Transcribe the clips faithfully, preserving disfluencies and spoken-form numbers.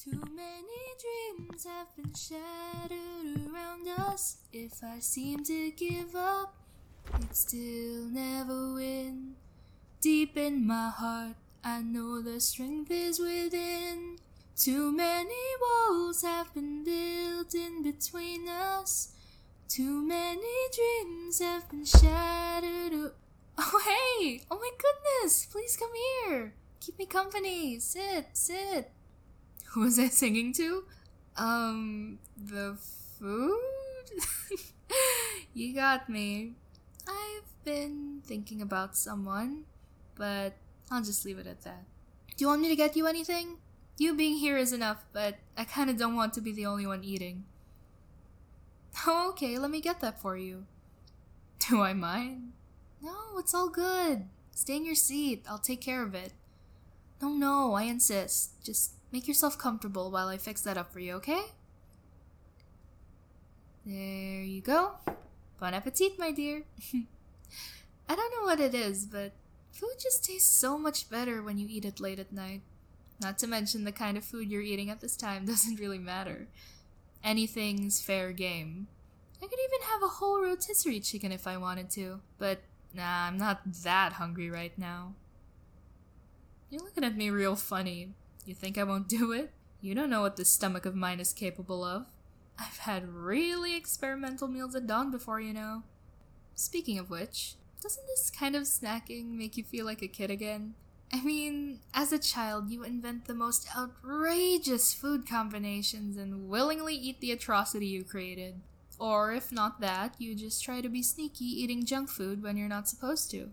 Too many dreams have been shattered around us. If I seem to give up, it still never win. Deep in my heart, I know the strength is within. Too many walls have been built in between us. Too many dreams have been shattered. a- Oh hey! Oh my goodness! Please come here! Keep me company! Sit, sit! Who was I singing to? Um, the food? You got me. I've been thinking about someone, but I'll just leave it at that. Do you want me to get you anything? You being here is enough, but I kinda don't want to be the only one eating. Oh, okay, let me get that for you. Do I mind? No, it's all good. Stay in your seat. I'll take care of it. No, no, I insist. Just make yourself comfortable while I fix that up for you, okay? There you go. Bon appetit, my dear. I don't know what it is, but food just tastes so much better when you eat it late at night. Not to mention the kind of food you're eating at this time doesn't really matter. Anything's fair game. I could even have a whole rotisserie chicken if I wanted to, but nah, I'm not that hungry right now. You're looking at me real funny. You think I won't do it? You don't know what this stomach of mine is capable of. I've had really experimental meals at dawn before, you know. Speaking of which, doesn't this kind of snacking make you feel like a kid again? I mean, as a child, you invent the most outrageous food combinations and willingly eat the atrocity you created. Or if not that, you just try to be sneaky eating junk food when you're not supposed to.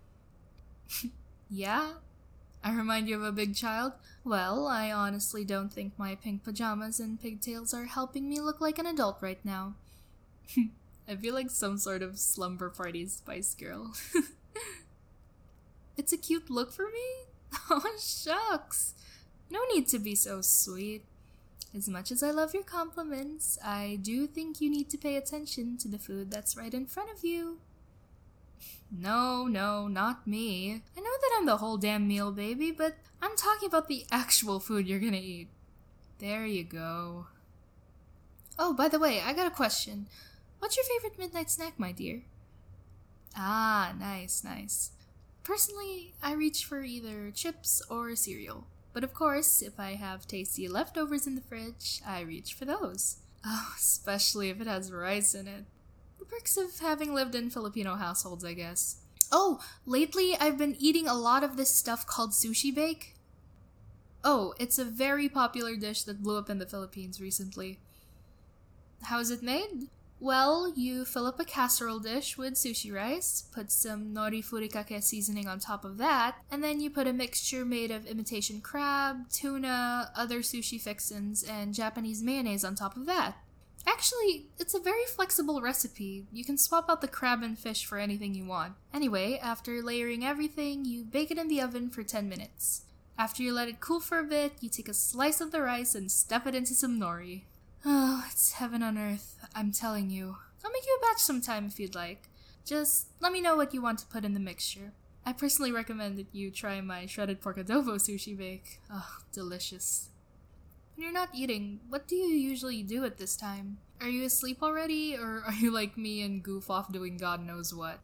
Yeah? I remind you of a big child? Well, I honestly don't think my pink pajamas and pigtails are helping me look like an adult right now. I feel like some sort of slumber party Spice Girl. It's a cute look for me? Oh, shucks. No need to be so sweet. As much as I love your compliments, I do think you need to pay attention to the food that's right in front of you. No, no, not me. I know that I'm the whole damn meal, baby, but I'm talking about the actual food you're gonna eat. There you go. Oh, by the way, I got a question. What's your favorite midnight snack, my dear? Ah, nice, nice. Personally, I reach for either chips or cereal. But of course, if I have tasty leftovers in the fridge, I reach for those. Oh, especially if it has rice in it. The perks of having lived in Filipino households, I guess. Oh, lately I've been eating a lot of this stuff called sushi bake. Oh, it's a very popular dish that blew up in the Philippines recently. How is it made? Well, you fill up a casserole dish with sushi rice, put some nori furikake seasoning on top of that, and then you put a mixture made of imitation crab, tuna, other sushi fixins, and Japanese mayonnaise on top of that. Actually, it's a very flexible recipe. You can swap out the crab and fish for anything you want. Anyway, after layering everything, you bake it in the oven for ten minutes. After you let it cool for a bit, you take a slice of the rice and stuff it into some nori. Oh, it's heaven on earth, I'm telling you. I'll make you a batch sometime if you'd like. Just let me know what you want to put in the mixture. I personally recommend that you try my shredded pork adobo sushi bake. Oh, delicious. When you're not eating, what do you usually do at this time? Are you asleep already, or are you like me and goof off doing God knows what?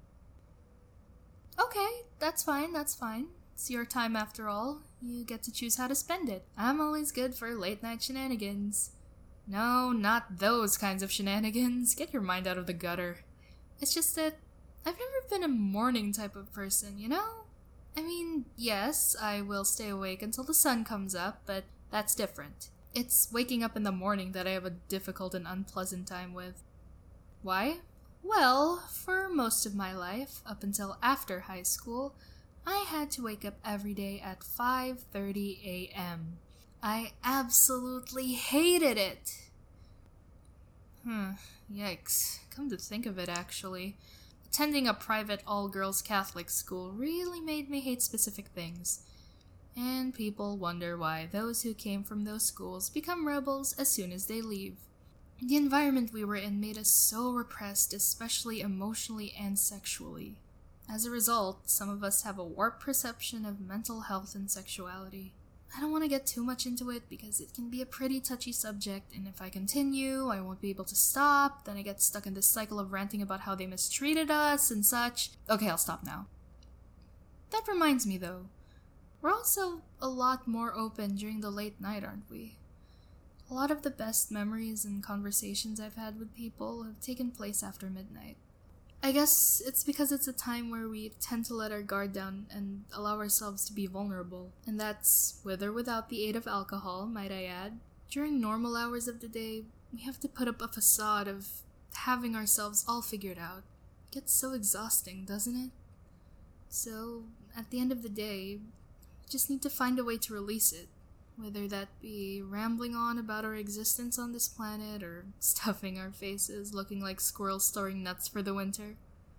Okay, that's fine, that's fine. It's your time after all. You get to choose how to spend it. I'm always good for late night shenanigans. No, not those kinds of shenanigans. Get your mind out of the gutter. It's just that I've never been a morning type of person, you know? I mean, yes, I will stay awake until the sun comes up, but that's different. It's waking up in the morning that I have a difficult and unpleasant time with. Why? Well, for most of my life, up until after high school, I had to wake up every day at five thirty a.m. I absolutely hated it. Hmm, yikes. Come to think of it, actually. Attending a private all-girls Catholic school really made me hate specific things. And people wonder why those who came from those schools become rebels as soon as they leave. The environment we were in made us so repressed, especially emotionally and sexually. As a result, some of us have a warped perception of mental health and sexuality. I don't want to get too much into it because it can be a pretty touchy subject, and if I continue, I won't be able to stop. Then I get stuck in this cycle of ranting about how they mistreated us and such. Okay, I'll stop now. That reminds me though, we're also a lot more open during the late night, aren't we? A lot of the best memories and conversations I've had with people have taken place after midnight. I guess it's because it's a time where we tend to let our guard down and allow ourselves to be vulnerable. And that's with or without the aid of alcohol, might I add. During normal hours of the day, we have to put up a facade of having ourselves all figured out. It gets so exhausting, doesn't it? So, at the end of the day, we just need to find a way to release it. Whether that be rambling on about our existence on this planet or stuffing our faces looking like squirrels storing nuts for the winter.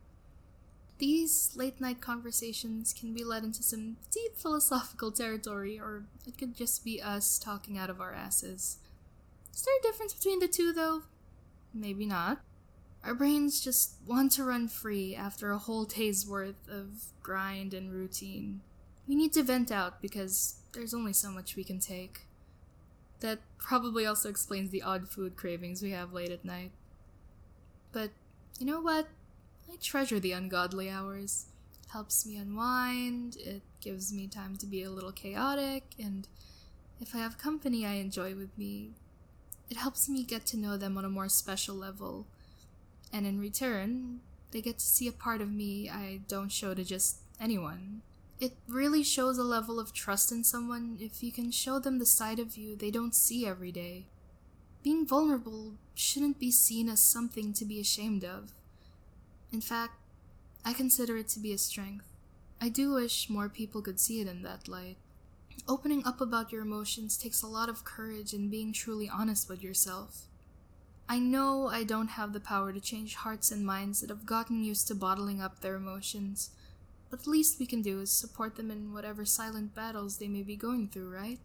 These late-night conversations can be led into some deep philosophical territory, or it could just be us talking out of our asses. Is there a difference between the two, though? Maybe not. Our brains just want to run free after a whole day's worth of grind and routine. We need to vent out because there's only so much we can take. That probably also explains the odd food cravings we have late at night. But you know what? I treasure the ungodly hours. It helps me unwind, it gives me time to be a little chaotic, and if I have company I enjoy with me, it helps me get to know them on a more special level. And in return, they get to see a part of me I don't show to just anyone. It really shows a level of trust in someone if you can show them the side of you they don't see every day. Being vulnerable shouldn't be seen as something to be ashamed of. In fact, I consider it to be a strength. I do wish more people could see it in that light. Opening up about your emotions takes a lot of courage and being truly honest with yourself. I know I don't have the power to change hearts and minds that have gotten used to bottling up their emotions. But the least we can do is support them in whatever silent battles they may be going through, right?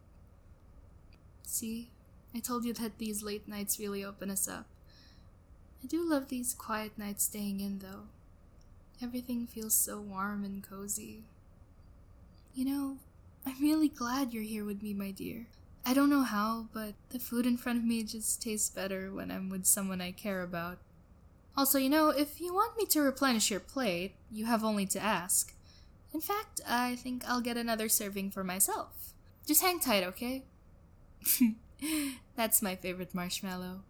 See, I told you that these late nights really open us up. I do love these quiet nights staying in, though. Everything feels so warm and cozy. You know, I'm really glad you're here with me, my dear. I don't know how, but the food in front of me just tastes better when I'm with someone I care about. Also, you know, if you want me to replenish your plate, you have only to ask. In fact, I think I'll get another serving for myself. Just hang tight, okay? That's my favorite marshmallow.